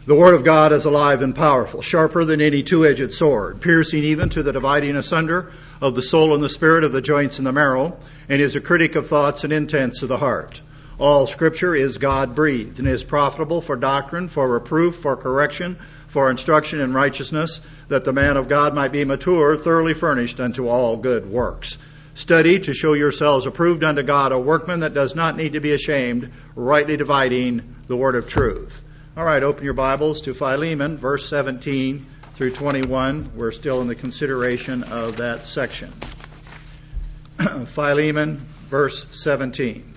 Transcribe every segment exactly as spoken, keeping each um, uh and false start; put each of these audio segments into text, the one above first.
The Word of God is alive and powerful, sharper than any two-edged sword, piercing even to the dividing asunder of the soul and the spirit, of the joints and the marrow, and is a critic of thoughts and intents of the heart. All Scripture is God-breathed and is profitable for doctrine, for reproof, for correction, for instruction in righteousness, that the man of God might be mature, thoroughly furnished unto all good works. Study to show yourselves approved unto God, a workman that does not need to be ashamed, rightly dividing the word of truth. All right, open your Bibles to Philemon, verse seventeen through twenty-one. We're still in the consideration of that section. Philemon, verse seventeen.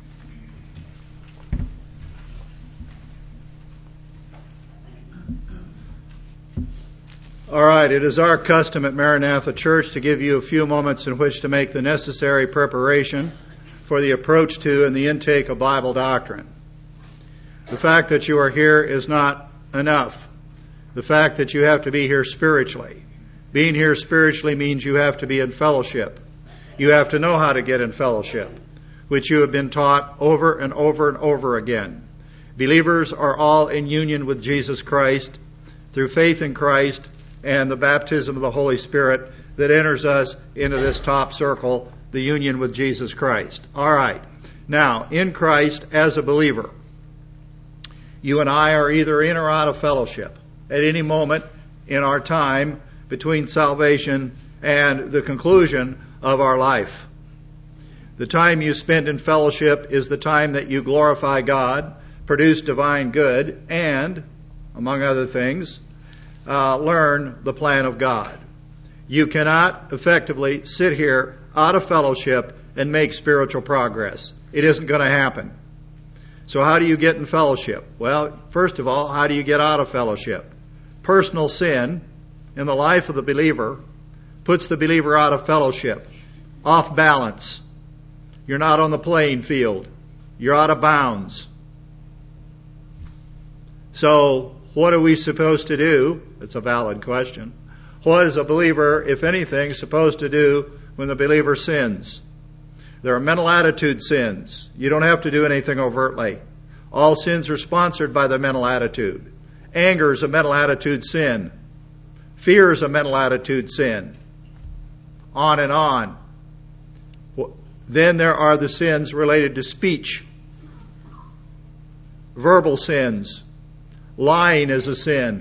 All right, it is our custom at Maranatha Church to give you a few moments in which to make the necessary preparation for the approach to and the intake of Bible doctrine. The fact that you are here is not enough. The fact that you have to be here spiritually. Being here spiritually means you have to be in fellowship. You have to know how to get in fellowship, which you have been taught over and over and over again. Believers are all in union with Jesus Christ through faith in Christ and the baptism of the Holy Spirit that enters us into this top circle, the union with Jesus Christ. All right. Now, in Christ as a believer, you and I are either in or out of fellowship at any moment in our time between salvation and the conclusion of our life. The time you spend in fellowship is the time that you glorify God, produce divine good, and, among other things, uh, learn the plan of God. You cannot effectively sit here out of fellowship and make spiritual progress. It isn't going to happen. So how do you get in fellowship? Well, first of all, how do you get out of fellowship? Personal sin in the life of the believer puts the believer out of fellowship, off balance. You're not on the playing field. You're out of bounds. So what are we supposed to do? It's a valid question. What is a believer, if anything, supposed to do when the believer sins? There are mental attitude sins. You don't have to do anything overtly. All sins are sponsored by the mental attitude. Anger is a mental attitude sin. Fear is a mental attitude sin. On and on. Then there are the sins related to speech. Verbal sins. Lying is a sin.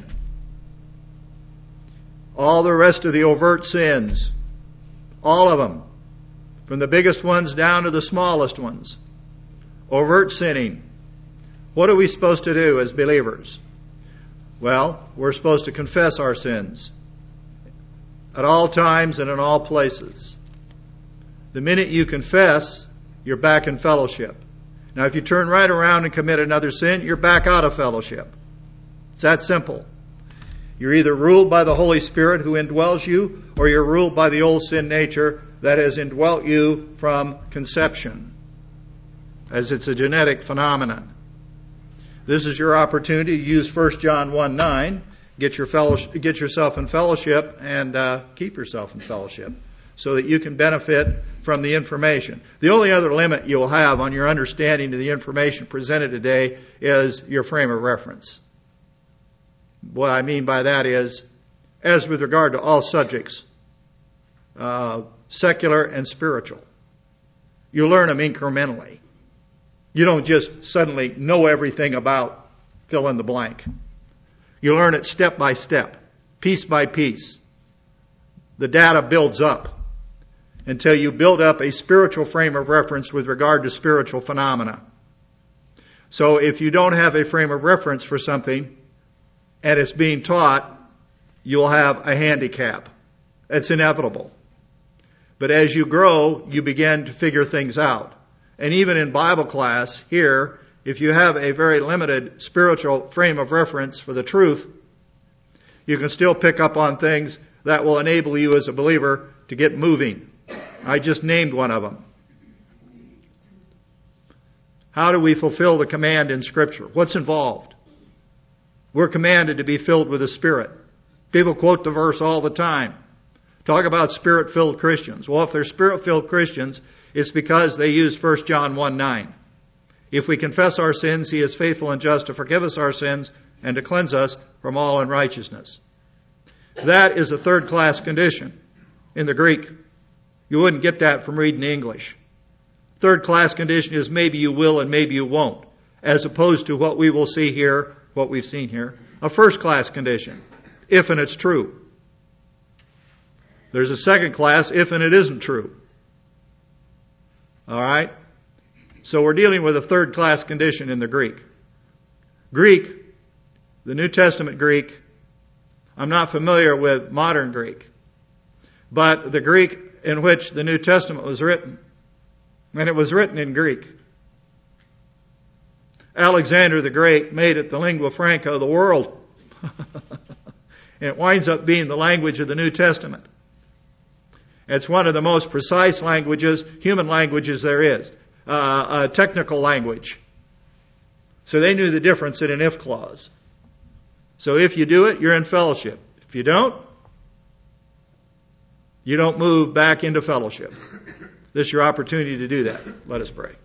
All the rest of the overt sins. All of them. From the biggest ones down to the smallest ones. Overt sinning. What are we supposed to do as believers? Well, we're supposed to confess our sins. At all times and in all places. The minute you confess, you're back in fellowship. Now, if you turn right around and commit another sin, you're back out of fellowship. It's that simple. You're either ruled by the Holy Spirit who indwells you, or you're ruled by the old sin nature that has indwelt you from conception, as it's a genetic phenomenon. This is your opportunity to use First John one nine, get your fellowship, get yourself in fellowship, and uh, keep yourself in fellowship, so that you can benefit from the information. The only other limit you'll have on your understanding of the information presented today is your frame of reference. What I mean by that is, as with regard to all subjects, uh, secular and spiritual, you learn them incrementally. You don't just suddenly know everything about fill in the blank. You learn it step by step, piece by piece. The data builds up until you build up a spiritual frame of reference with regard to spiritual phenomena. So if you don't have a frame of reference for something and it's being taught, you'll have a handicap. It's inevitable. But as you grow, you begin to figure things out. And even in Bible class here, if you have a very limited spiritual frame of reference for the truth, you can still pick up on things that will enable you as a believer to get moving. I just named one of them. How do we fulfill the command in Scripture? What's involved? We're commanded to be filled with the Spirit. People quote the verse all the time. Talk about Spirit-filled Christians. Well, if they're Spirit-filled Christians, it's because they use First John one nine. If we confess our sins, He is faithful and just to forgive us our sins and to cleanse us from all unrighteousness. That is a third-class condition in the Greek. You wouldn't get that from reading English. Third-class condition is maybe you will and maybe you won't, as opposed to what we will see here, what we've seen here, a first-class condition, if and it's true. There's a second class, if and it isn't true. All right? So we're dealing with a third-class condition in the Greek. Greek, the New Testament Greek, I'm not familiar with modern Greek, but the Greek in which the New Testament was written, and it was written in Greek. Alexander the Great made it the lingua franca of the world. And it winds up being the language of the New Testament. It's one of the most precise languages, human languages there is. Uh, a technical language. So they knew the difference in an if clause. So if you do it, you're in fellowship. If you don't, you don't move back into fellowship. This is your opportunity to do that. Let us pray.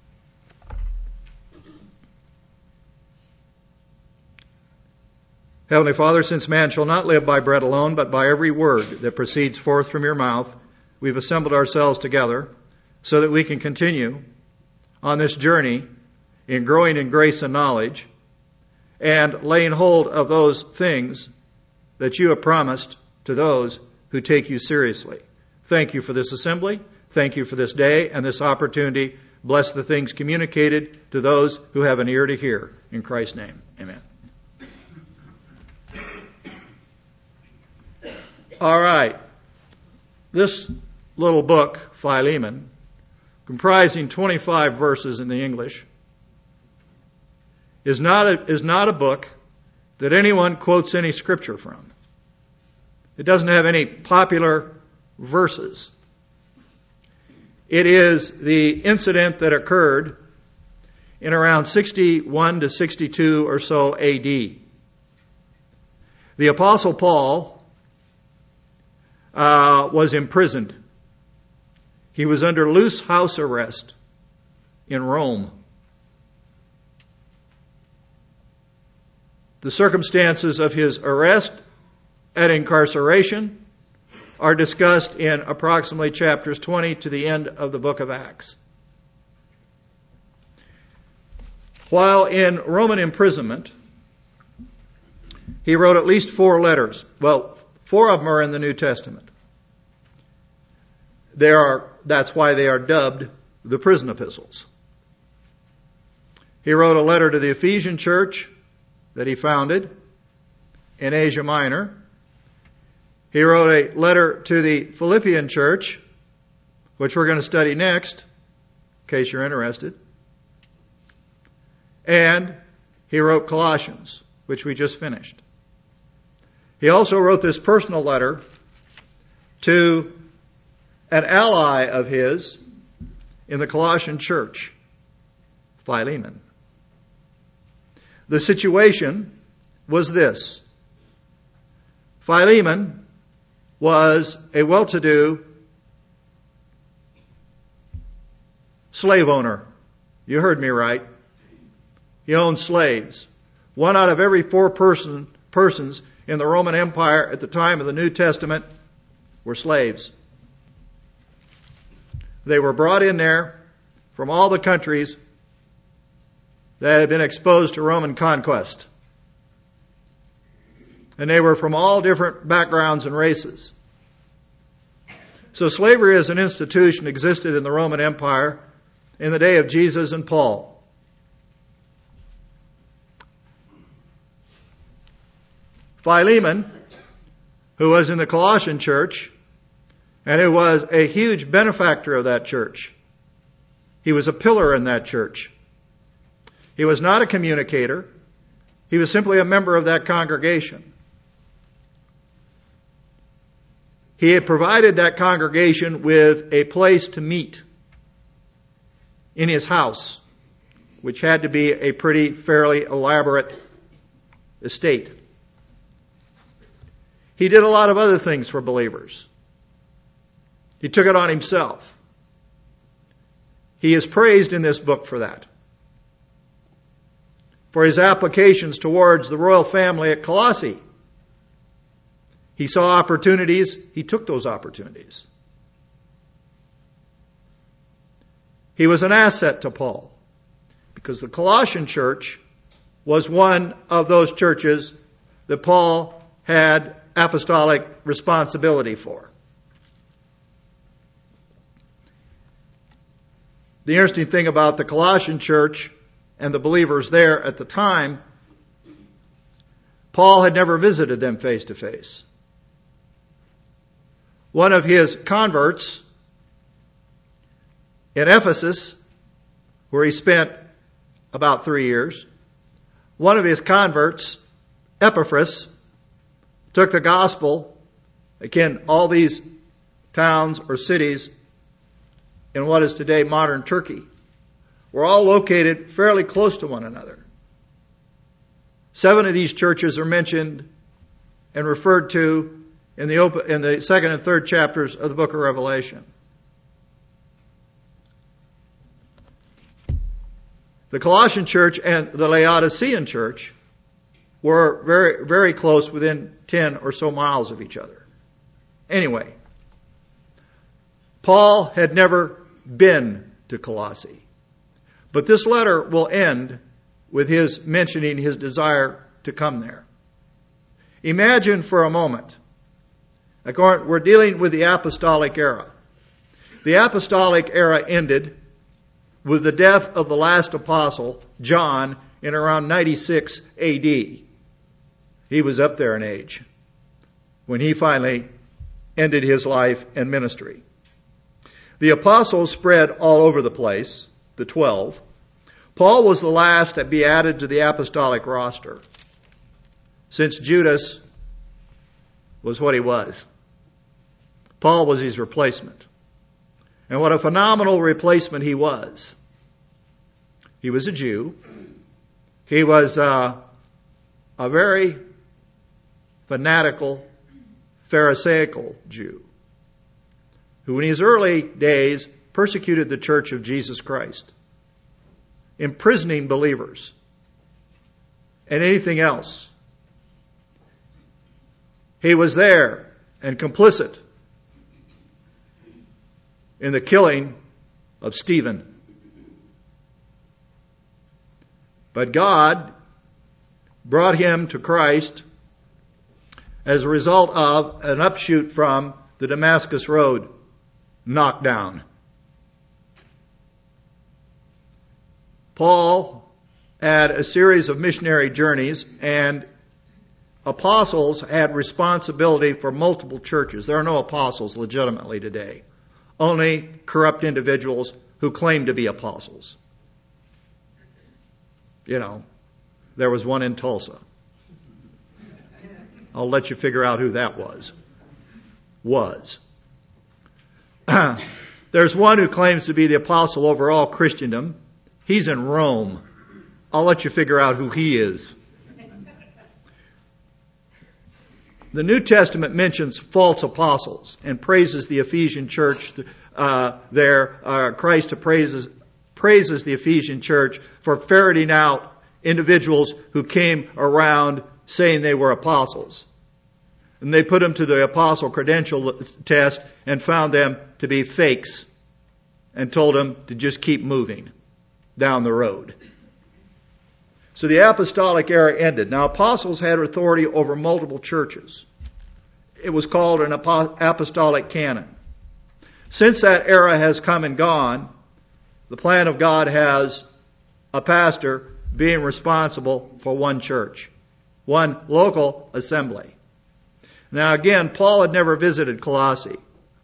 Heavenly Father, since man shall not live by bread alone, but by every word that proceeds forth from your mouth, we've assembled ourselves together so that we can continue on this journey in growing in grace and knowledge and laying hold of those things that you have promised to those who take you seriously. Thank you for this assembly. Thank you for this day and this opportunity. Bless the things communicated to those who have an ear to hear. In Christ's name, amen. All right. This little book, Philemon, comprising twenty-five verses in the English, is not a, is not a book that anyone quotes any scripture from. It doesn't have any popular verses. It is the incident that occurred in around sixty-one to sixty-two or so A D. The Apostle Paul uh, was imprisoned. He was under loose house arrest in Rome. The circumstances of his arrest and incarceration are discussed in approximately chapters twenty to the end of the book of Acts. While in Roman imprisonment, he wrote at least four letters. Well, four of them are in the New Testament. There are, that's why they are dubbed the prison epistles. He wrote a letter to the Ephesian church that he founded in Asia Minor. He wrote a letter to the Philippian church, which we're going to study next, in case you're interested. And he wrote Colossians, which we just finished. He also wrote this personal letter to an ally of his in the Colossian church, Philemon. The situation was this. Philemon was a well-to-do slave owner. You heard me right. He owned slaves. One out of every four person, persons in the Roman Empire at the time of the New Testament were slaves. They were brought in there from all the countries that had been exposed to Roman conquest. And they were from all different backgrounds and races. So slavery as an institution existed in the Roman Empire in the day of Jesus and Paul. Philemon, who was in the Colossian church, and who was a huge benefactor of that church. He was a pillar in that church. He was not a communicator. He was simply a member of that congregation. He had provided that congregation with a place to meet in his house, which had to be a pretty fairly elaborate estate. He did a lot of other things for believers. He took it on himself. He is praised in this book for that. for his applications towards the royal family at Colossae. He saw opportunities, he took those opportunities. He was an asset to Paul because the Colossian church was one of those churches that Paul had apostolic responsibility for. The interesting thing about the Colossian church and the believers there at the time, Paul had never visited them face to face. One of his converts in Ephesus, where he spent about three years, one of his converts, Epaphras, took the gospel. Again, all these towns or cities in what is today modern Turkey were all located fairly close to one another. Seven of these churches are mentioned and referred to in the, open, in the second and third chapters of the book of Revelation. The Colossian church and the Laodicean church were very, very close, within ten or so miles of each other. Anyway, Paul had never been to Colossae. But this letter will end with his mentioning his desire to come there. Imagine for a moment, we're dealing with the apostolic era. The apostolic era ended with the death of the last apostle, John, in around ninety-six A D. He was up there in age when he finally ended his life and ministry. The apostles spread all over the place, the twelve. Paul was the last to be added to the apostolic roster, since Judas was what he was. Paul was his replacement. And what a phenomenal replacement he was. He was a Jew. He was uh, a very fanatical, Pharisaical Jew, who in his early days persecuted the church of Jesus Christ, imprisoning believers and anything else. He was there and complicit in the killing of Stephen. But God brought him to Christ as a result of an upshoot from the Damascus Road knockdown. Paul had a series of missionary journeys, and apostles had responsibility for multiple churches. There are no apostles legitimately today. Only corrupt individuals who claim to be apostles. You know, there was one in Tulsa. I'll let you figure out who that was. Was. There's one who claims to be the apostle over all Christendom. He's in Rome. I'll let you figure out who he is. The New Testament mentions false apostles and praises the Ephesian church uh, there. Uh, Christ praises, praises the Ephesian church for ferreting out individuals who came around saying they were apostles. And they put them to the apostle credential test and found them to be fakes and told them to just keep moving down the road. So the apostolic era ended. Now, apostles had authority over multiple churches. It was called an apostolic canon. Since that era has come and gone, the plan of God has a pastor being responsible for one church, one local assembly. Now, again, Paul had never visited Colossae,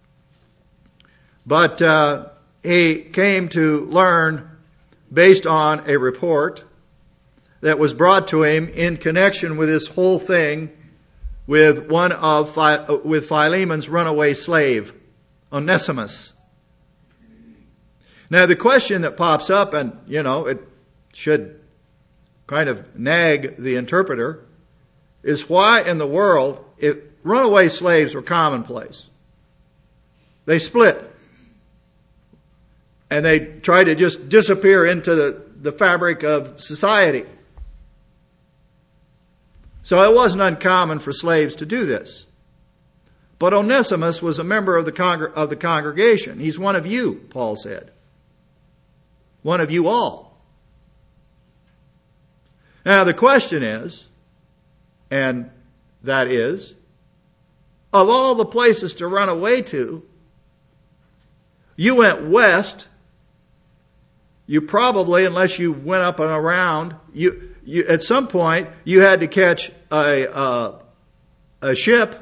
but uh, he came to learn based on a report that was brought to him in connection with this whole thing with one of Phi- with Philemon's runaway slave, Onesimus. Now, the question that pops up, and you know, it should kind of nag the interpreter, is why in the world, if runaway slaves were commonplace, they split and they tried to just disappear into the, the fabric of society. So it wasn't uncommon for slaves to do this. But Onesimus was a member of the, congr- of the congregation. He's one of you, Paul said. One of you all. Now the question is, and that is, of all the places to run away to, you went west. You probably, unless you went up and around, you, you at some point you had to catch a uh, a ship.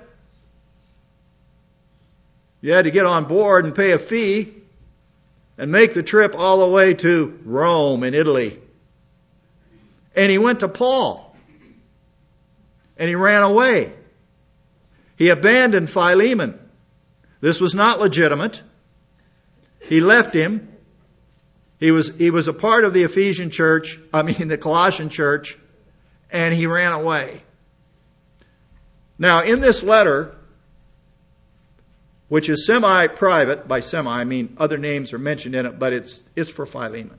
You had to get on board and pay a fee and make the trip all the way to Rome in Italy. And he went to Paul. And he ran away. He abandoned Philemon. This was not legitimate. He left him. He was, he was a part of the Ephesian church, I mean the Colossian church, and he ran away. Now, in this letter, which is semi-private, by semi I mean other names are mentioned in it, but it's it's for Philemon.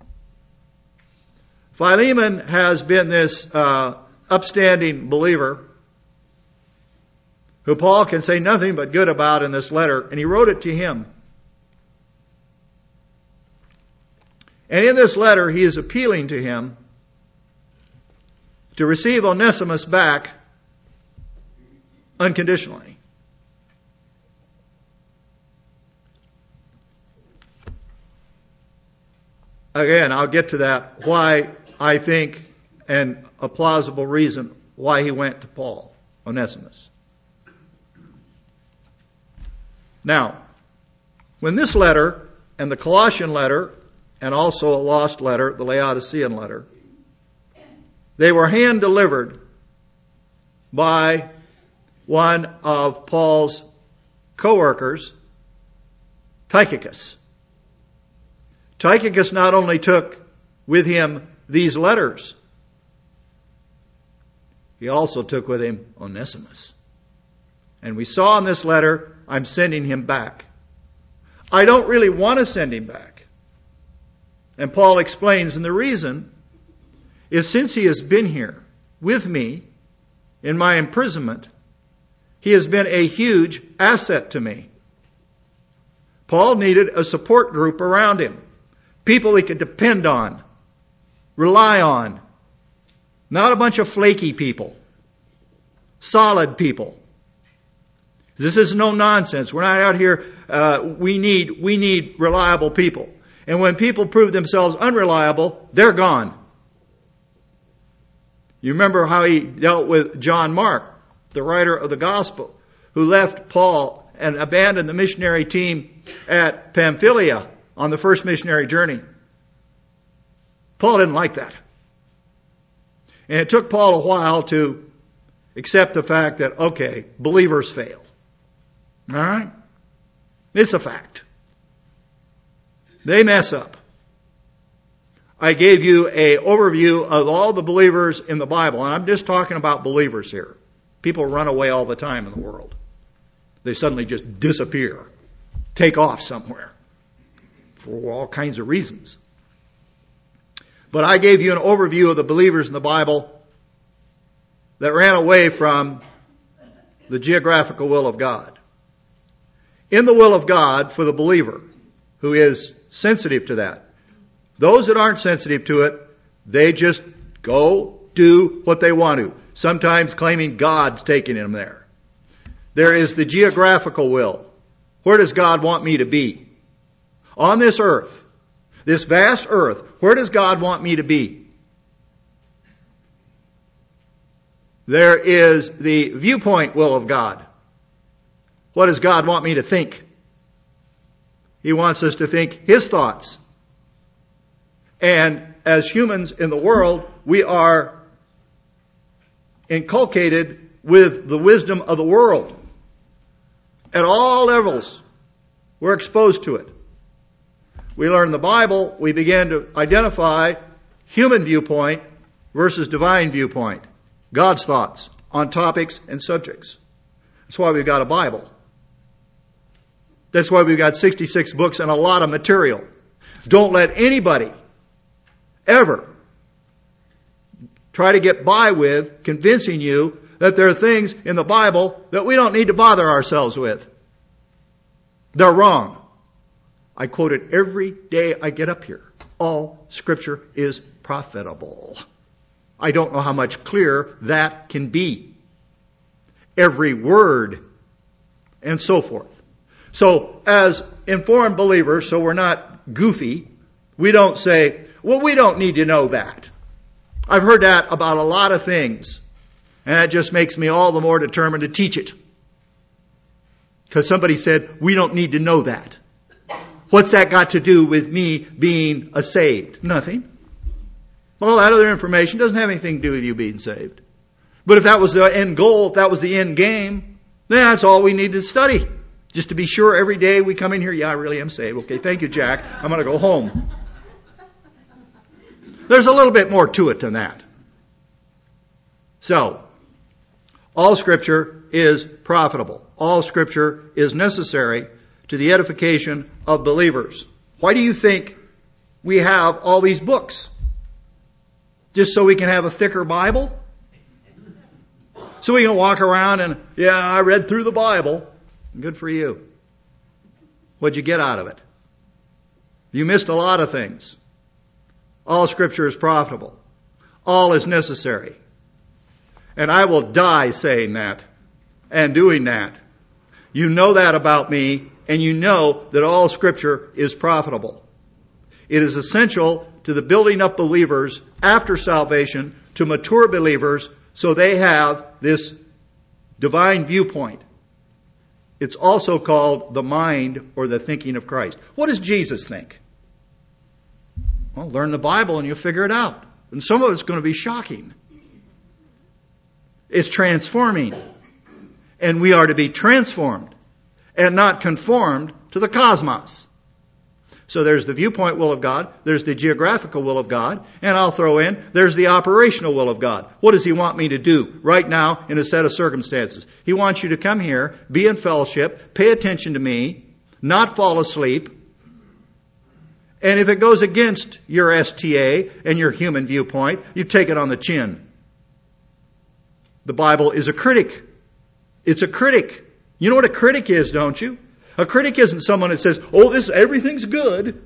Philemon has been this uh, upstanding believer who Paul can say nothing but good about in this letter, and he wrote it to him. And in this letter, he is appealing to him to receive Onesimus back unconditionally. Again, I'll get to that, why I think, and a plausible reason why he went to Paul, Onesimus. Now, when this letter and the Colossian letter, and also a lost letter, the Laodicean letter, they were hand-delivered by one of Paul's co-workers, Tychicus. Tychicus not only took with him these letters, he also took with him Onesimus. And we saw in this letter, I'm sending him back. I don't really want to send him back. And Paul explains, and the reason is since he has been here with me in my imprisonment, he has been a huge asset to me. Paul needed a support group around him. People he could depend on, rely on. Not a bunch of flaky people. Solid people. This is no nonsense. We're not out here, uh, we need, we need reliable people. And when people prove themselves unreliable, they're gone. You remember how he dealt with John Mark, the writer of the gospel, who left Paul and abandoned the missionary team at Pamphylia on the first missionary journey. Paul didn't like that. And it took Paul a while to accept the fact that, okay, believers fail. All right? It's a fact. They mess up. I gave you an overview of all the believers in the Bible, and I'm just talking about believers here. People run away all the time in the world. They suddenly just disappear, take off somewhere for all kinds of reasons. But I gave you an overview of the believers in the Bible that ran away from the geographical will of God. In the will of God for the believer who is sensitive to that. Those that aren't sensitive to it, they just go do what they want to, sometimes claiming God's taking them there. There is the geographical will. Where does God want me to be? On this earth, this vast earth, where does God want me to be? There is the viewpoint will of God. What does God want me to think? He wants us to think His thoughts. And as humans in the world, we are inculcated with the wisdom of the world. At all levels, we're exposed to it. We learn the Bible, we begin to identify human viewpoint versus divine viewpoint. God's thoughts on topics and subjects. That's why we've got a Bible. That's why we've got sixty-six books and a lot of material. Don't let anybody ever try to get by with convincing you that there are things in the Bible that we don't need to bother ourselves with. They're wrong. I quote it every day I get up here. All Scripture is profitable. I don't know how much clearer that can be. Every word, and so forth. So, as informed believers, so we're not goofy, we don't say, well, we don't need to know that. I've heard that about a lot of things, and that just makes me all the more determined to teach it. Because somebody said, we don't need to know that. What's that got to do with me being a saved? Nothing. All that other information doesn't have anything to do with you being saved. But if that was the end goal, if that was the end game, then that's all we need to study. Just to be sure every day we come in here, yeah, I really am saved. Okay, thank you, Jack. I'm going to go home. There's a little bit more to it than that. So, all Scripture is profitable. All Scripture is necessary to the edification of believers. Why do you think we have all these books? Just so we can have a thicker Bible? So we can walk around and, yeah, I read through the Bible. Good for you. What'd you get out of it? You missed a lot of things. All Scripture is profitable. All is necessary. And I will die saying that and doing that. You know that about me, and you know that all Scripture is profitable. It is essential to the building up believers after salvation, to mature believers, so they have this divine viewpoint. It's also called the mind or the thinking of Christ. What does Jesus think? Well, learn the Bible and you'll figure it out. And some of it's going to be shocking. It's transforming. And we are to be transformed and not conformed to the cosmos. So there's the viewpoint will of God, there's the geographical will of God, and I'll throw in, there's the operational will of God. What does He want me to do right now in a set of circumstances? He wants you to come here, be in fellowship, pay attention to me, not fall asleep. And if it goes against your S T A and your human viewpoint, you take it on the chin. The Bible is a critic. It's a critic. You know what a critic is, don't you? A critic isn't someone that says, oh, this everything's good.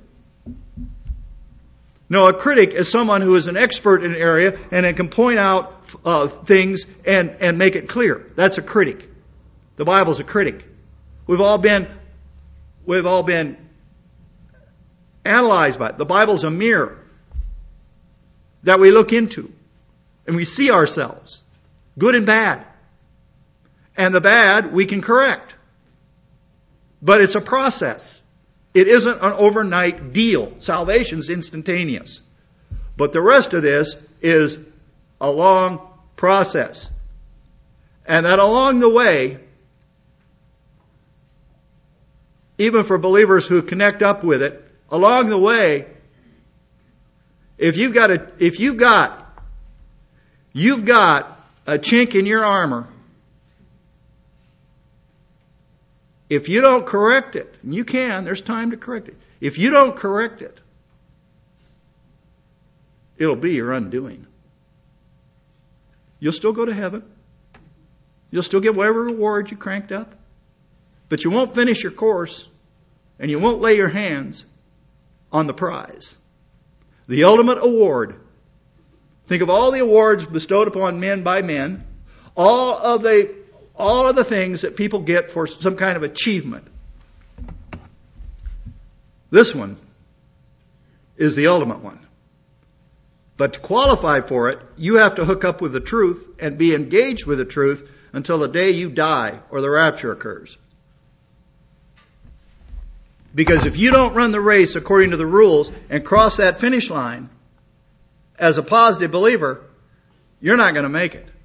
No, a critic is someone who is an expert in an area and it can point out uh, things and, and make it clear. That's a critic. The Bible's a critic. We've all been, we've all been analyzed by it. The Bible's a mirror that we look into and we see ourselves, good and bad. And the bad we can correct. But it's a process. It isn't an overnight deal. Salvation's instantaneous. But the rest of this is a long process. And that along the way, even for believers who connect up with it, along the way, if you've got a, if you've got, you've got a chink in your armor, if you don't correct it, and you can, there's time to correct it. If you don't correct it, it'll be your undoing. You'll still go to heaven. You'll still get whatever reward you cranked up. But you won't finish your course, and you won't lay your hands on the prize. The ultimate award. Think of all the awards bestowed upon men by men. All of the All of the things that people get for some kind of achievement. This one is the ultimate one. But to qualify for it, you have to hook up with the truth and be engaged with the truth until the day you die or the rapture occurs. Because if you don't run the race according to the rules and cross that finish line as a positive believer, you're not going to make it.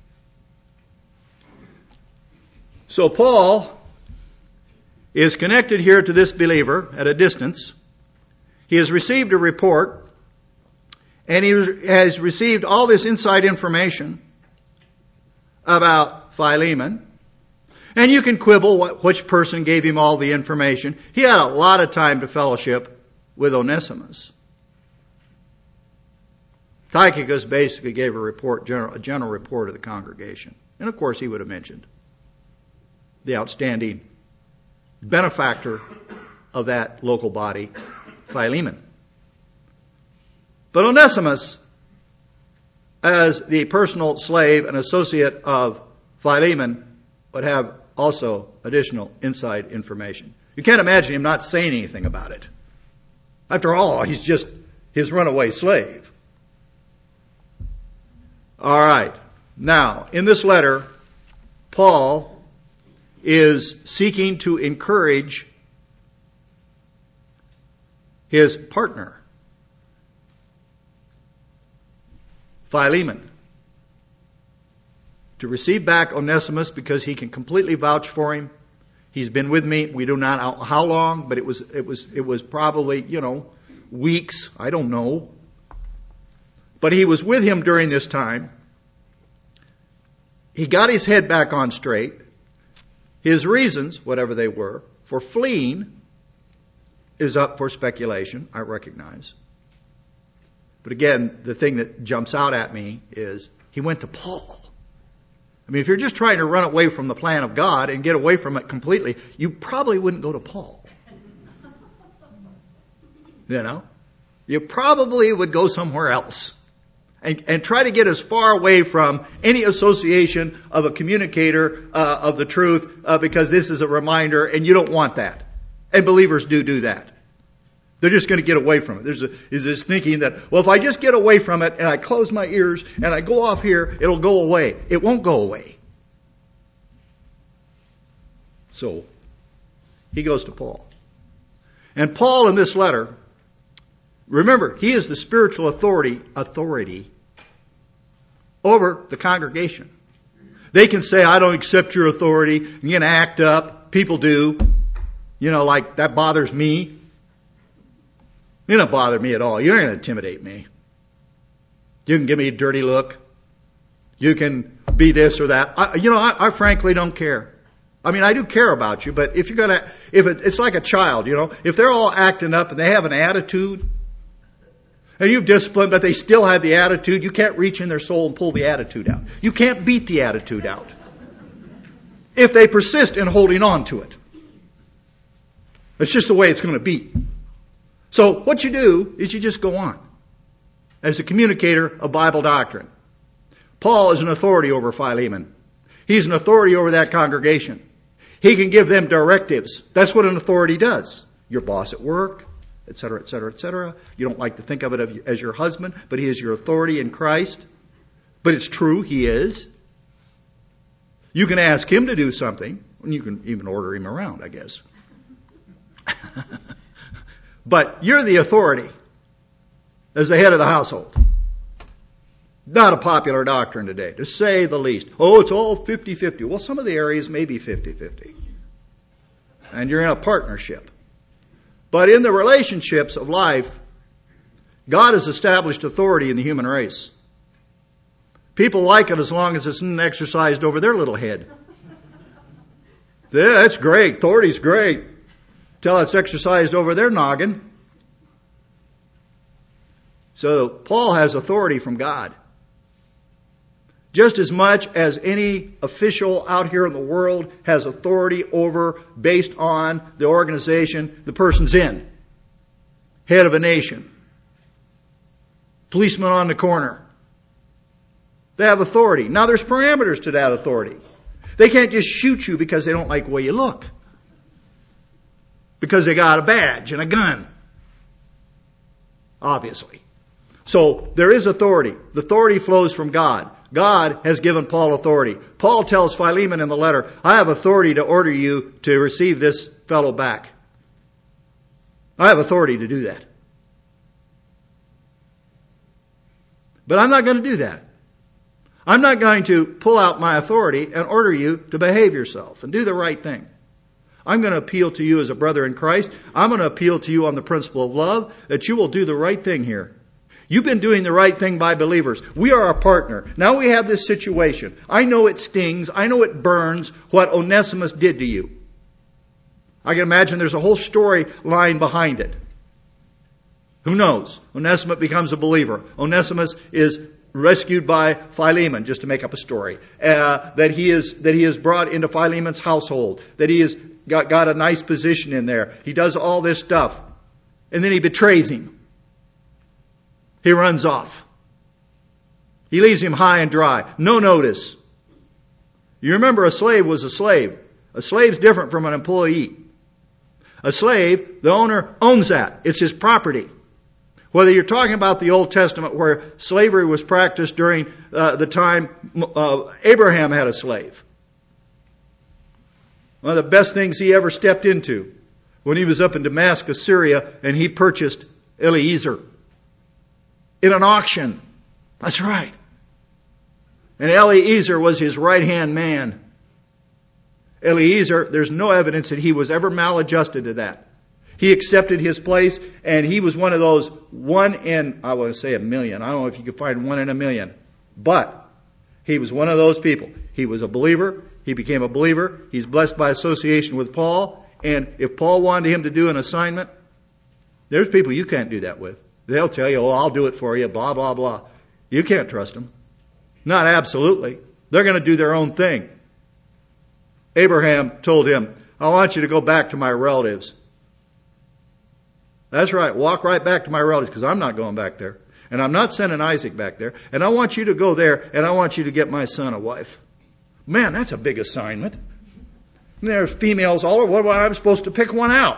So Paul is connected here to this believer at a distance. He has received a report, and he has received all this inside information about Philemon. And you can quibble what, which person gave him all the information. He had a lot of time to fellowship with Onesimus. Tychicus basically gave a report, general, a general report of the congregation. And of course he would have mentioned the outstanding benefactor of that local body, Philemon. But Onesimus, as the personal slave and associate of Philemon, would have also additional inside information. You can't imagine him not saying anything about it. After all, he's just his runaway slave. All right. Now, in this letter, Paul is seeking to encourage his partner, Philemon, to receive back Onesimus because he can completely vouch for him. He's been with me. We do not know how long, but it was it was it was probably, you know, weeks. I don't know. But he was with him during this time. He got his head back on straight. His reasons, whatever they were, for fleeing is up for speculation, I recognize. But again, the thing that jumps out at me is he went to Paul. I mean, if you're just trying to run away from the plan of God and get away from it completely, you probably wouldn't go to Paul. You know? You probably would go somewhere else. And, and try to get as far away from any association of a communicator uh, of the truth uh, because this is a reminder and you don't want that. And believers do do that. They're just going to get away from it. There's, a, there's this thinking that, well, if I just get away from it and I close my ears and I go off here, it'll go away. It won't go away. So, he goes to Paul. And Paul in this letter, remember, he is the spiritual authority, authority over the congregation. They can say, I don't accept your authority. You're going to act up. People do. You know, like, that bothers me. You don't bother me at all. You're not going to intimidate me. You can give me a dirty look. You can be this or that. I, you know, I, I frankly don't care. I mean, I do care about you, but if you're going to, if it, it's like a child, you know, if they're all acting up and they have an attitude, and you've disciplined, but they still have the attitude, you can't reach in their soul and pull the attitude out. You can't beat the attitude out. If they persist in holding on to it. It's just the way it's going to be. So what you do is you just go on as a communicator of Bible doctrine. Paul is an authority over Philemon. He's an authority over that congregation. He can give them directives. That's what an authority does. Your boss at work, et cetera, et cetera, et cetera. You don't like to think of it as your husband, but he is your authority in Christ. But it's true, he is. You can ask him to do something, and you can even order him around, I guess. But you're the authority as the head of the household. Not a popular doctrine today, to say the least. Oh, it's all fifty-fifty. Well, some of the areas may be fifty-fifty. And you're in a partnership. But in the relationships of life, God has established authority in the human race. People like it as long as it's not exercised over their little head. Yeah, that's great. Authority's great. Till it's exercised over their noggin. So Paul has authority from God. Just as much as any official out here in the world has authority over, based on the organization the person's in. Head of a nation. Policeman on the corner. They have authority. Now there's parameters to that authority. They can't just shoot you because they don't like the way you look. Because they got a badge and a gun. Obviously. So there is authority. The authority flows from God. God has given Paul authority. Paul tells Philemon in the letter, I have authority to order you to receive this fellow back. I have authority to do that. But I'm not going to do that. I'm not going to pull out my authority and order you to behave yourself and do the right thing. I'm going to appeal to you as a brother in Christ. I'm going to appeal to you on the principle of love that you will do the right thing here. You've been doing the right thing by believers. We are a partner. Now we have this situation. I know it stings. I know it burns what Onesimus did to you. I can imagine there's a whole storyline behind it. Who knows? Onesimus becomes a believer. Onesimus is rescued by Philemon, just to make up a story. Uh, that he is that he is brought into Philemon's household. That he has got, got a nice position in there. He does all this stuff. And then he betrays him. He runs off. He leaves him high and dry. No notice. You remember, a slave was a slave. A slave's different from an employee. A slave, the owner owns that. It's his property. Whether you're talking about the Old Testament where slavery was practiced during uh, the time uh, Abraham had a slave. One of the best things he ever stepped into when he was up in Damascus, Syria, and he purchased Eliezer in an auction. That's right. And Eliezer was his right-hand man. Eliezer, there's no evidence that he was ever maladjusted to that. He accepted his place, and he was one of those one in, I want to say a million. I don't know if you could find one in a million. But he was one of those people. He was a believer. He became a believer. He's blessed by association with Paul. And if Paul wanted him to do an assignment, there's people you can't do that with. They'll tell you, oh, I'll do it for you, blah, blah, blah. You can't trust them. Not absolutely. They're going to do their own thing. Abraham told him, I want you to go back to my relatives. That's right. Walk right back to my relatives, because I'm not going back there. And I'm not sending Isaac back there. And I want you to go there, and I want you to get my son a wife. Man, that's a big assignment. And there's females all over. What, I'm supposed to pick one out.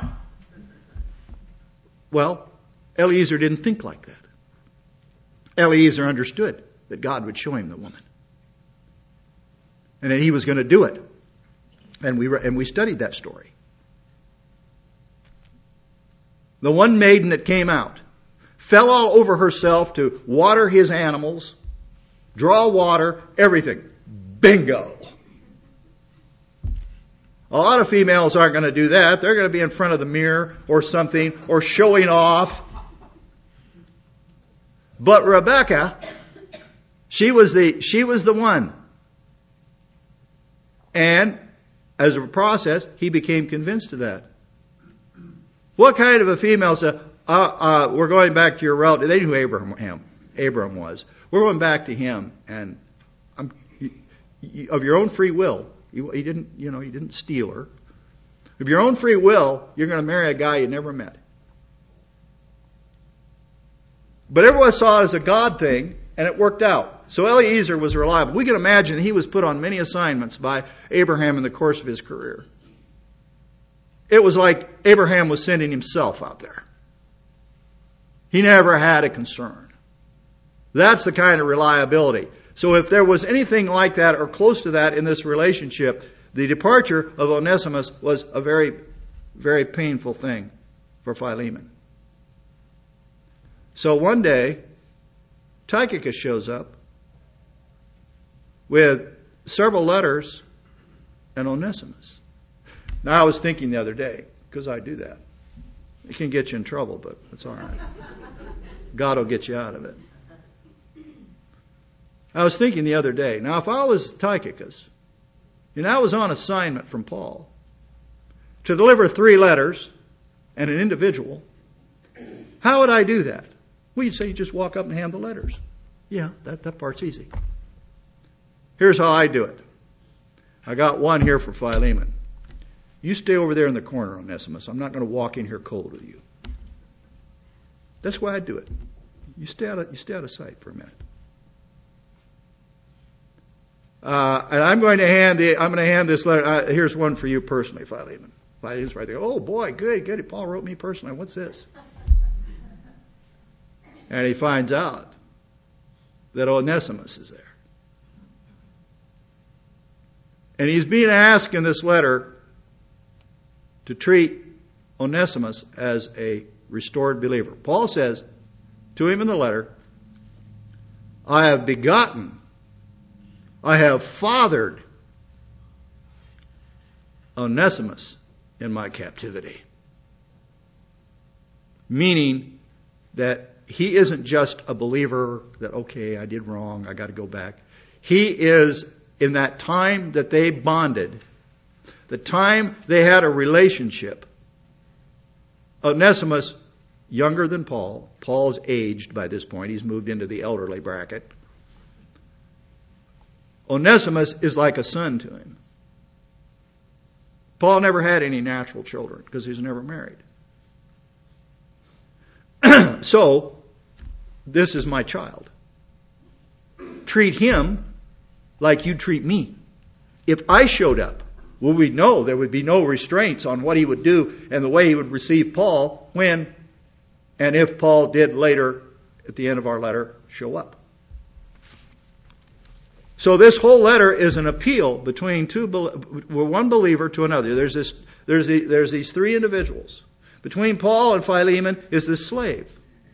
Well, Eliezer didn't think like that. Eliezer understood that God would show him the woman. And that he was going to do it. And we, and we studied that story. The one maiden that came out fell all over herself to water his animals, draw water, everything. Bingo! A lot of females aren't going to do that. They're going to be in front of the mirror or something, or showing off. But Rebecca, she was the, she was the one. And as a process, he became convinced of that. What kind of a female said, uh, uh, we're going back to your relative? They knew who Abraham, Abraham was. We're going back to him, and I'm, you, you, of your own free will, you, you didn't, you know, you didn't steal her. Of your own free will, you're going to marry a guy you never met. But everyone saw it as a God thing, and it worked out. So Eliezer was reliable. We can imagine he was put on many assignments by Abraham in the course of his career. It was like Abraham was sending himself out there. He never had a concern. That's the kind of reliability. So if there was anything like that or close to that in this relationship, the departure of Onesimus was a very, very painful thing for Philemon. So one day, Tychicus shows up with several letters and Onesimus. Now, I was thinking the other day, because I do that. It can get you in trouble, but it's all right. God will get you out of it. I was thinking the other day, now if I was Tychicus, and I was on assignment from Paul to deliver three letters and an individual, how would I do that? Well, you'd say you just walk up and hand the letters. Yeah, that, that part's easy. Here's how I do it. I got one here for Philemon. You stay over there in the corner, Onesimus. I'm not going to walk in here cold with you. That's why I do it. You stay out of, you stay out of sight for a minute. Uh, and I'm going to hand the, I'm going to hand this letter. Uh, here's one for you personally, Philemon. Philemon's right there. Oh boy, good, good. Paul wrote me personally. What's this? And he finds out that Onesimus is there. And he's being asked in this letter to treat Onesimus as a restored believer. Paul says to him in the letter, I have begotten, I have fathered Onesimus in my captivity. Meaning that he isn't just a believer that, okay, I did wrong, I got to go back. He is, in that time that they bonded, the time they had a relationship, Onesimus younger than Paul. Paul's aged by this point. He's moved into the elderly bracket. Onesimus is like a son to him. Paul never had any natural children because he was never married. So, this is my child. Treat him like you treat me. If I showed up, well, we know there would be no restraints on what he would do and the way he would receive Paul when and if Paul did later, at the end of our letter, show up. So this whole letter is an appeal between two, one believer to another. There's this, there's the, there's these three individuals. Between Paul and Philemon is this slave.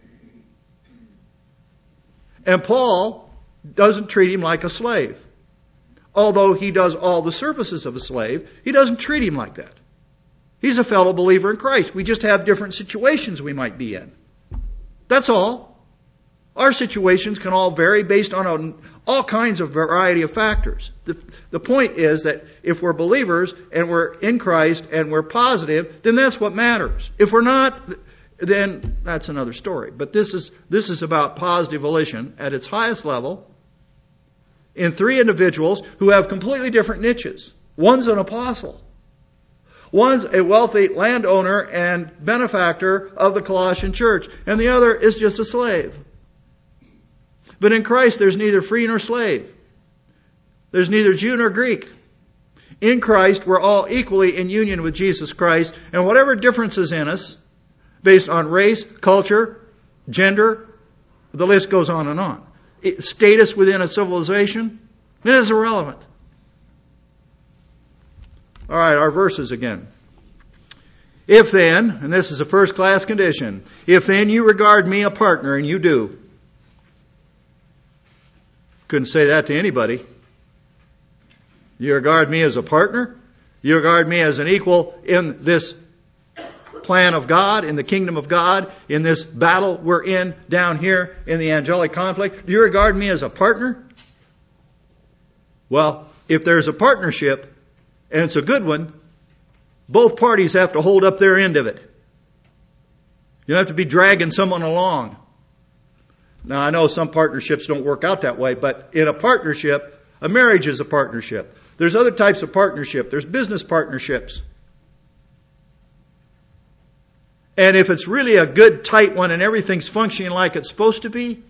And Paul doesn't treat him like a slave. Although he does all the services of a slave, he doesn't treat him like that. He's a fellow believer in Christ. We just have different situations we might be in. That's all. Our situations can all vary based on a, all kinds of variety of factors. The, the point is that if we're believers and we're in Christ and we're positive, then that's what matters. If we're not, then that's another story. But this is this is about positive volition at its highest level in three individuals who have completely different niches. One's an apostle. One's a wealthy landowner and benefactor of the Colossian church. And the other is just a slave. But in Christ there's neither free nor slave. There's neither Jew nor Greek. In Christ we're all equally in union with Jesus Christ. And whatever differences in us, based on race, culture, gender, the list goes on and on. Status within a civilization, it is irrelevant. All right, our verses again. If then, and this is a first class condition, if then you regard me a partner, and you do. Couldn't say that to anybody. You regard me as a partner? You regard me as an equal in this plan of God, in the kingdom of God, in this battle we're in down here in the angelic conflict? Do you regard me as a partner? Well, if there's a partnership, and it's a good one, both parties have to hold up their end of it. You don't have to be dragging someone along. Now, I know some partnerships don't work out that way, but in a partnership, a marriage is a partnership. There's other types of partnership. There's business partnerships. And if it's really a good, tight one and everything's functioning like it's supposed to be,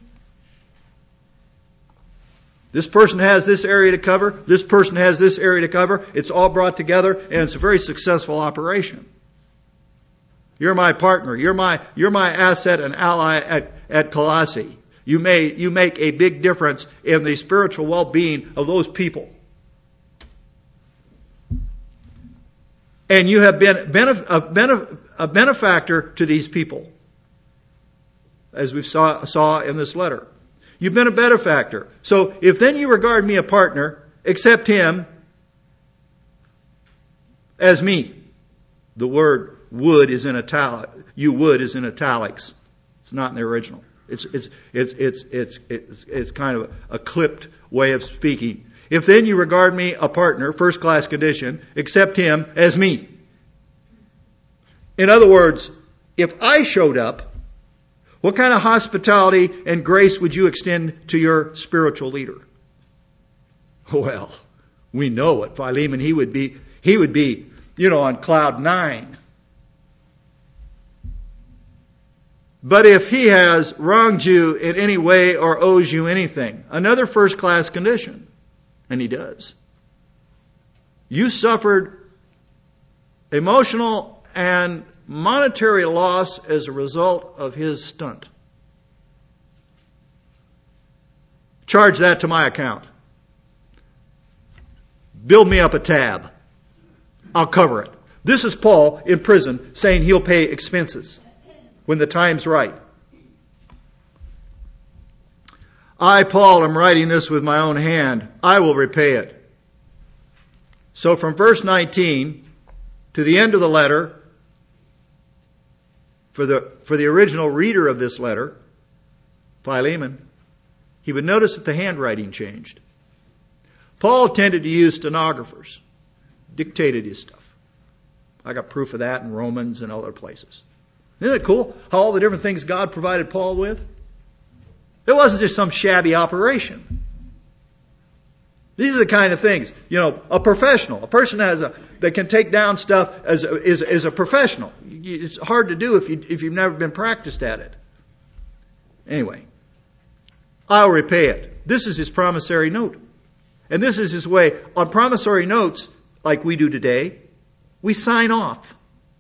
this person has this area to cover, this person has this area to cover, it's all brought together, and it's a very successful operation. You're my partner. You're my, you're my asset and ally at, at Colossae. You may, you make a big difference in the spiritual well-being of those people. And you have been benef- a, benef- a benefactor to these people, as we saw, saw in this letter. You've been a benefactor. So if then you regard me a partner, accept him as me. The word would is in italic. You would is in italics. It's not in the original. It's it's it's it's it's it's, it's kind of a clipped way of speaking. If then you regard me a partner, first class condition, accept him as me. In other words, if I showed up, what kind of hospitality and grace would you extend to your spiritual leader? Well, we know what Philemon, he would be, he would be, you know, on cloud nine. But if he has wronged you in any way or owes you anything, another first class condition, and he does. You suffered emotional and monetary loss as a result of his stunt. Charge that to my account. Build me up a tab. I'll cover it. This is Paul in prison saying he'll pay expenses when the time's right. I, Paul, am writing this with my own hand. I will repay it. So from verse nineteen to the end of the letter, For the, for the original reader of this letter, Philemon, he would notice that the handwriting changed. Paul tended to use stenographers, dictated his stuff. I got proof of that in Romans and other places. Isn't it cool how all the different things God provided Paul with? It wasn't just some shabby operation. These are the kind of things, you know, a professional, a person has a, that can take down stuff as a, is, is a professional. It's hard to do if, you, if you've never been practiced at it. Anyway, I'll repay it. This is his promissory note. And this is his way. On promissory notes, like we do today, we sign off.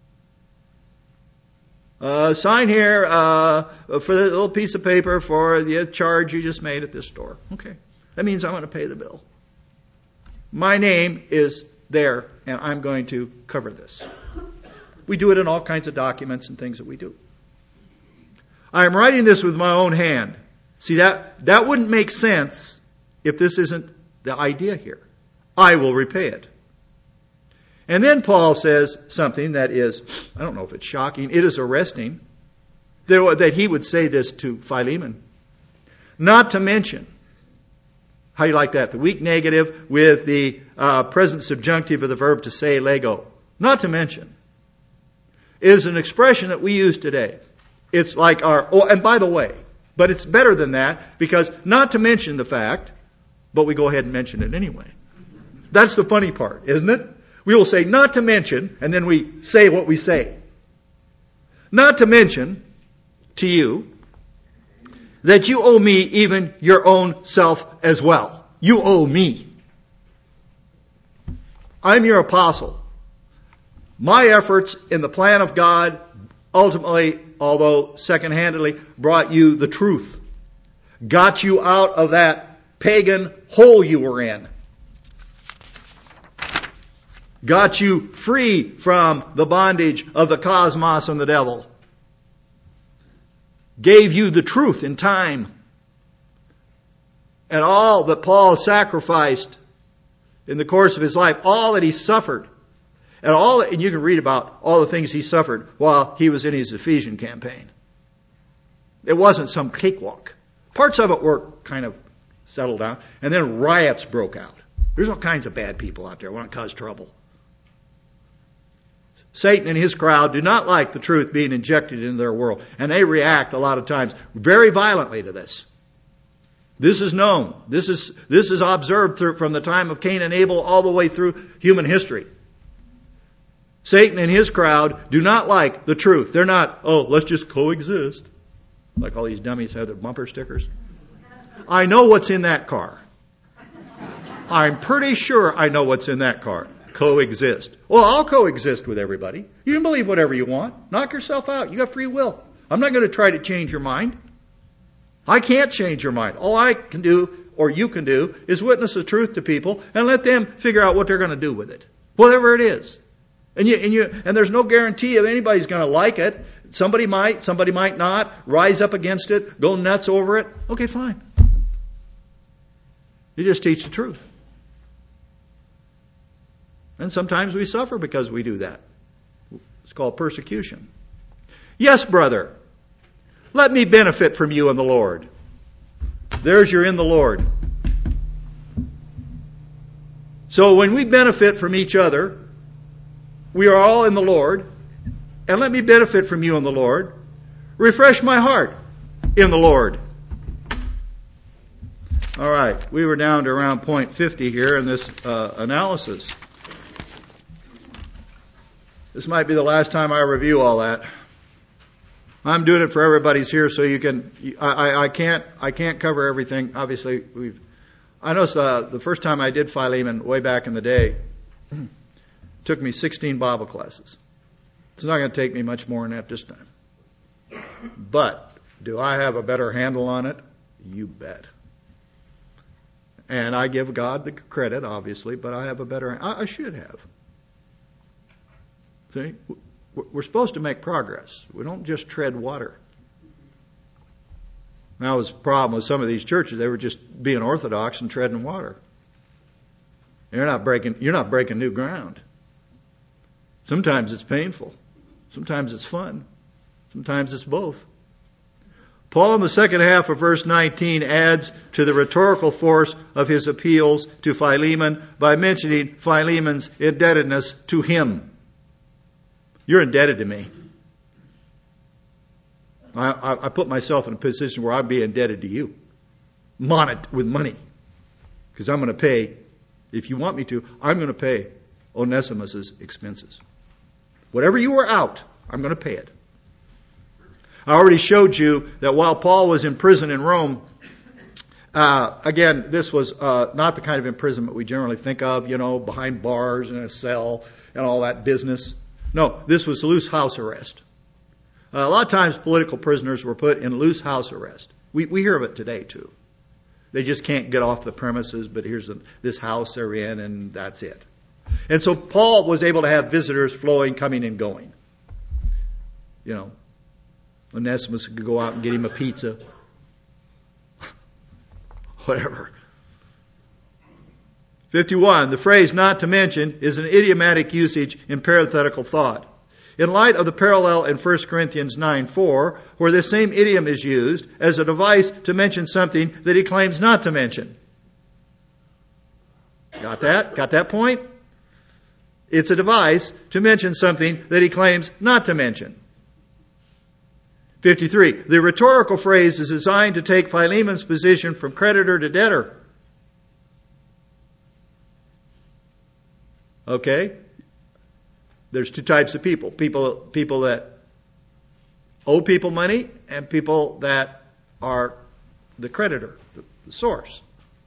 Uh, sign here uh, for the little piece of paper for the charge you just made at this store. Okay. That means I'm going to pay the bill. My name is there, and I'm going to cover this. We do it in all kinds of documents and things that we do. I am writing this with my own hand. See, that, that wouldn't make sense if this isn't the idea here. I will repay it. And then Paul says something that is, I don't know if it's shocking, it is arresting, that he would say this to Philemon. Not to mention, how do you like that? The weak negative with the uh, present subjunctive of the verb to say, lego. Not to mention is an expression that we use today. It's like our, oh, and by the way, but it's better than that because not to mention the fact, but we go ahead and mention it anyway. That's the funny part, isn't it? We will say not to mention, and then we say what we say. Not to mention to you that you owe me even your own self as well. You owe me. I'm your apostle. My efforts in the plan of God ultimately, although second-handedly, brought you the truth. Got you out of that pagan hole you were in. Got you free from the bondage of the cosmos and the devil. Gave you the truth in time. And all that Paul sacrificed in the course of his life, all that he suffered, and all that, and you can read about all the things he suffered while he was in his Ephesian campaign. It wasn't some cakewalk. Parts of it were kind of settled down, and then riots broke out. There's all kinds of bad people out there who want to cause trouble. Satan and his crowd do not like the truth being injected into their world. And they react a lot of times very violently to this. This is known. This is, this is observed through, from the time of Cain and Abel all the way through human history. Satan and his crowd do not like the truth. They're not, oh, let's just coexist. Like all these dummies have their bumper stickers. I know what's in that car. I'm pretty sure I know what's in that car. Coexist. Well, I'll coexist with everybody. You can believe whatever you want. Knock yourself out. You got free will. I'm not going to try to change your mind. I can't change your mind. All I can do, or you can do, is witness the truth to people and let them figure out what they're going to do with it. Whatever it is. And you, and you, and there's no guarantee of anybody's going to like it. Somebody might, somebody might not. Rise up against it. Go nuts over it. Okay, fine. You just teach the truth. And sometimes we suffer because we do that. It's called persecution. Yes, brother, let me benefit from you in the Lord. There's your in the Lord. So when we benefit from each other, we are all in the Lord. And let me benefit from you in the Lord. Refresh my heart in the Lord. All right, we were down to around point fifty here in this uh, analysis. This might be the last time I review all that. I'm doing it for everybody's here, so you can. I, I, I can't. I can't cover everything. Obviously, we've. I noticed uh, the first time I did Philemon way back in the day, it took me sixteen Bible classes. It's not going to take me much more than that this time. But do I have a better handle on it? You bet. And I give God the credit, obviously, but I have a better. I, I should have. See, we're supposed to make progress. We don't just tread water. That was the problem with some of these churches. They were just being orthodox and treading water. You're not breaking, you're not breaking new ground. Sometimes it's painful. Sometimes it's fun. Sometimes it's both. Paul in the second half of verse nineteen adds to the rhetorical force of his appeals to Philemon by mentioning Philemon's indebtedness to him. You're indebted to me. I, I, I put myself in a position where I'd be indebted to you. Monet with money. Because I'm going to pay, if you want me to, I'm going to pay Onesimus's expenses. Whatever you were out, I'm going to pay it. I already showed you that while Paul was in prison in Rome, uh, again, this was uh, not the kind of imprisonment we generally think of, you know, behind bars in a cell and all that business. No, this was loose house arrest. Uh, a lot of times political prisoners were put in loose house arrest. We, we hear of it today, too. They just can't get off the premises, but here's a, this house they're in, and that's it. And so Paul was able to have visitors flowing, coming and going. You know, Onesimus could go out and get him a pizza. Whatever. fifty-one, the phrase not to mention is an idiomatic usage in parenthetical thought. In light of the parallel in First Corinthians nine four, where this same idiom is used as a device to mention something that he claims not to mention. Got that? Got that point? It's a device to mention something that he claims not to mention. fifty-three, the rhetorical phrase is designed to take Philemon's position from creditor to debtor. Okay? There's two types of people. People people that owe people money and people that are the creditor, the, the source.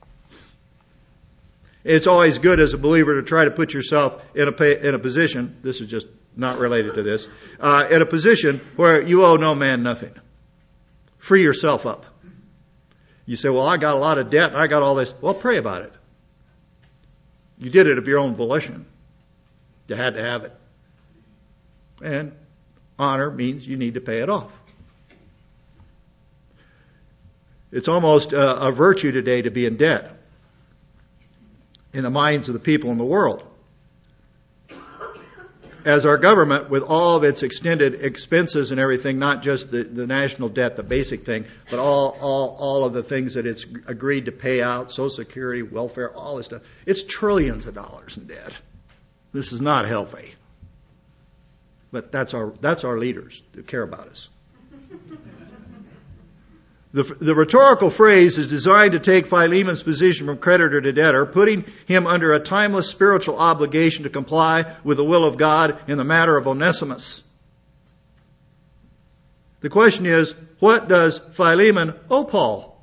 It's always good as a believer to try to put yourself in a pay, in a position, this is just not related to this, uh, in a position where you owe no man nothing. Free yourself up. You say, well, I got a lot of debt and I got all this. Well, pray about it. You did it of your own volition. You had to have it. And honor means you need to pay it off. It's almost a, a virtue today to be in debt in the minds of the people in the world. As our government, with all of its extended expenses and everything, not just the, the national debt, the basic thing, but all, all, all of the things that it's agreed to pay out, Social Security, welfare, all this stuff, it's trillions of dollars in debt. This is not healthy. But that's our that's our leaders who care about us. The, the rhetorical phrase is designed to take Philemon's position from creditor to debtor, putting him under a timeless spiritual obligation to comply with the will of God in the matter of Onesimus. The question is, what does Philemon owe Paul?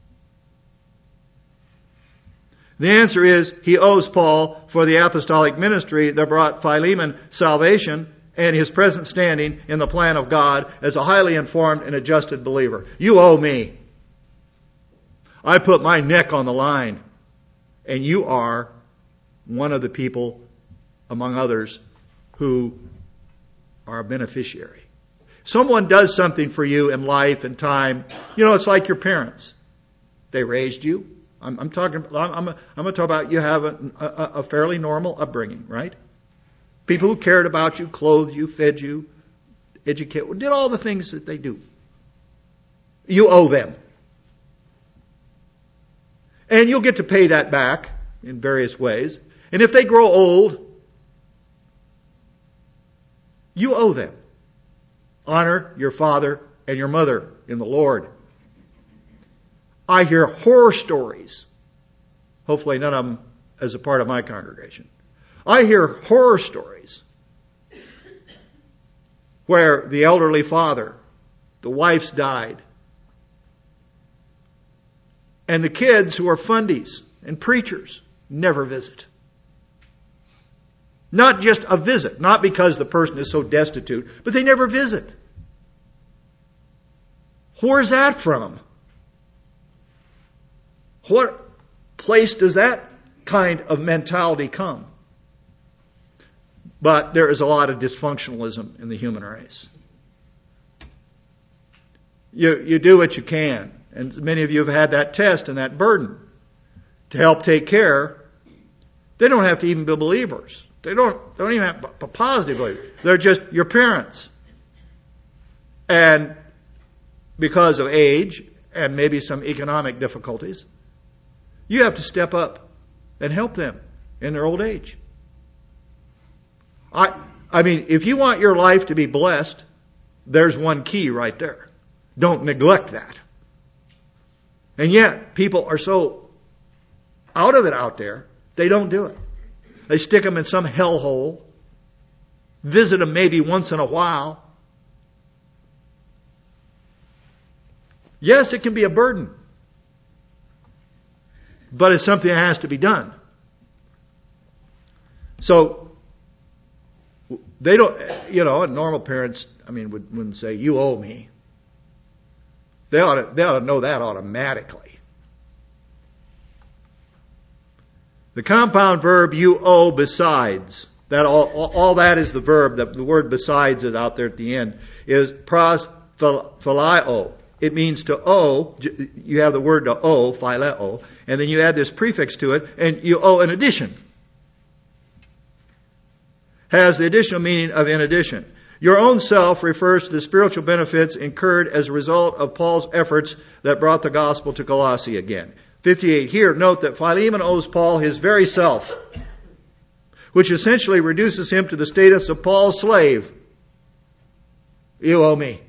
The answer is, he owes Paul for the apostolic ministry that brought Philemon salvation and his present standing in the plan of God as a highly informed and adjusted believer. You owe me. I put my neck on the line, and you are one of the people, among others, who are a beneficiary. Someone does something for you in life and time. You know, it's like your parents. They raised you. I'm, I'm talking. I'm, I'm, I'm going to talk about you have a, a, a fairly normal upbringing, right? People who cared about you, clothed you, fed you, educated, did all the things that they do. You owe them. And you'll get to pay that back in various ways. And if they grow old, you owe them. Honor your father and your mother in the Lord. I hear horror stories. Hopefully none of them as a part of my congregation. I hear horror stories where the elderly father, the wife's died, and the kids who are fundies and preachers never visit. Not just a visit, not because the person is so destitute, but they never visit. Where's that from? What place does that kind of mentality come? But there is a lot of dysfunctionalism in the human race. You, you do what you can. And many of you have had that test and that burden to help take care. They don't have to even be believers. They don't, they don't even have a positive believers. They're just your parents. And because of age and maybe some economic difficulties, you have to step up and help them in their old age. I, I mean, if you want your life to be blessed, there's one key right there. Don't neglect that. And yet, people are so out of it out there, they don't do it. They stick them in some hellhole, visit them maybe once in a while. Yes, it can be a burden, but it's something that has to be done. So, they don't, you know, normal parents, I mean, would, wouldn't say, you owe me. They ought to, they ought to know that automatically. The compound verb you owe besides, that all, all that is the verb, the, the word besides is out there at the end, is pros phileo. It means to owe. You have the word to owe, phileo, and then you add this prefix to it, and you owe in addition. Has the additional meaning of in addition. Your own self refers to the spiritual benefits incurred as a result of Paul's efforts that brought the gospel to Colossae again. fifty-eight. Here, note that Philemon owes Paul his very self, which essentially reduces him to the status of Paul's slave. You owe me.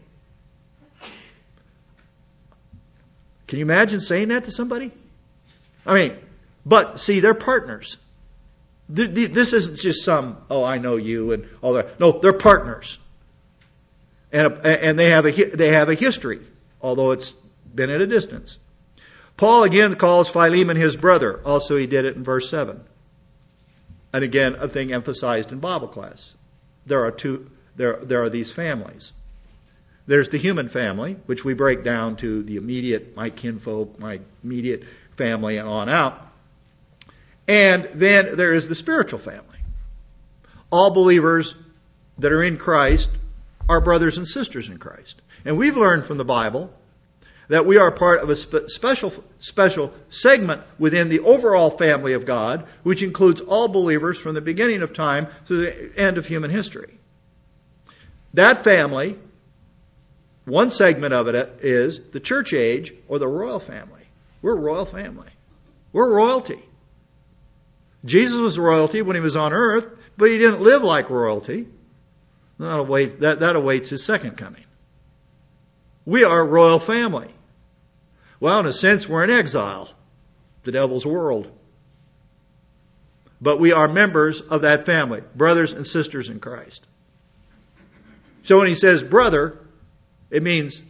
Can you imagine saying that to somebody? I mean, but see, they're partners. This isn't just some, oh, I know you and all that. No, they're partners. And, and they have a, they have a history, although it's been at a distance. Paul again calls Philemon his brother. Also, he did it in verse seven. And again, a thing emphasized in Bible class. There are two, there, there are these families. There's the human family, which we break down to the immediate, my kinfolk, my immediate family, and on out. And then there is the spiritual family. All believers that are in Christ are brothers and sisters in Christ. And we've learned from the Bible that we are part of a spe- special special segment within the overall family of God, which includes all believers from the beginning of time to the end of human history. That family, one segment of it is the church age or the royal family. We're a royal family. We're royalty. Jesus was royalty when he was on earth, but he didn't live like royalty. That awaits, that, that awaits his second coming. We are a royal family. Well, in a sense, we're in exile, the devil's world. But we are members of that family, brothers and sisters in Christ. So when he says brother, it means,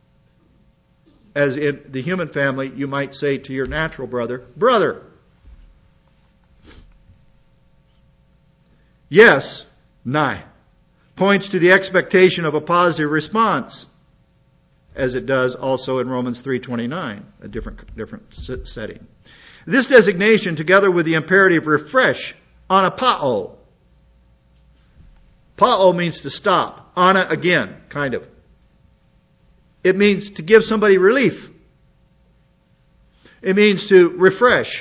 as in the human family, you might say to your natural brother, brother. Yes, nigh, points to the expectation of a positive response, as it does also in Romans three twenty-nine, a different different setting. This designation, together with the imperative refresh, anapao. Pao means to stop. Ana again, kind of. It means to give somebody relief. It means to refresh.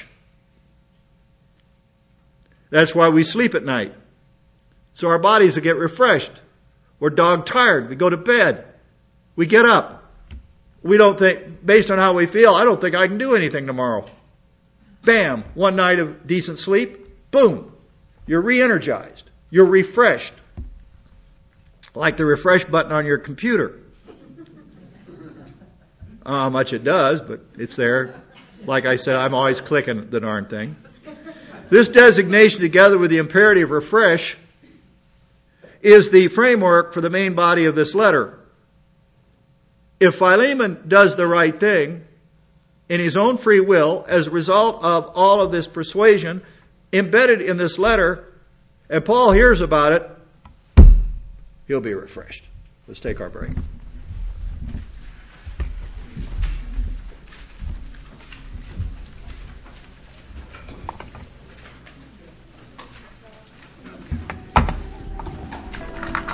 That's why we sleep at night. So our bodies will get refreshed. We're dog tired. We go to bed. We get up. We don't think, based on how we feel, I don't think I can do anything tomorrow. Bam, one night of decent sleep, boom, you're re-energized. You're refreshed. Like the refresh button on your computer. I don't know how much it does, but it's there. Like I said, I'm always clicking the darn thing. This designation, together with the imperative refresh, is the framework for the main body of this letter. If Philemon does the right thing in his own free will, as a result of all of this persuasion embedded in this letter, and Paul hears about it, he'll be refreshed. Let's take our break.